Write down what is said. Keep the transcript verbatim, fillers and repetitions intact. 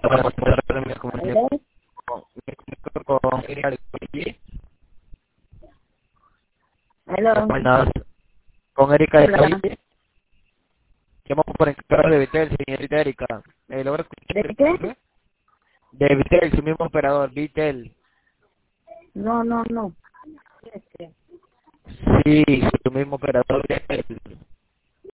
Me comunico ¿Aló? con me comunico con Erika de Coyí. ¿Aló? Buenas, con Erika de Hola. Coyí. Llamo por encargo de Vitel, señorita Erika. ¿Me logra ¿De escuchar? qué? ¿Sí? De Vitel, su mismo operador, Vitel. No, no, no. Este, Sí, su mismo operador, Vitel.